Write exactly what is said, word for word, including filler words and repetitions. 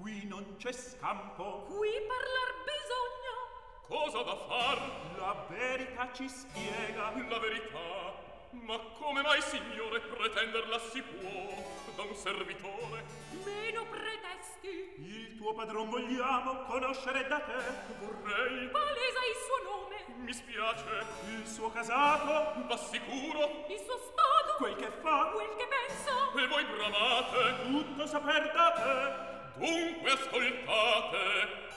Qui non c'è scampo. Qui parlar bisogna. Cosa da far? La verità ci spiega. La verità? Ma come mai, signore, pretenderla si può da un servitore? Meno pretesti. Il tuo padron vogliamo conoscere da te. Vorrei. Palesa il suo nome. Mi spiace. Il suo casato. Va sicuro. Il suo stato. Quel che fa. Quel che pensa. E voi bramate. Tutto saper da te. Dunque ascoltate.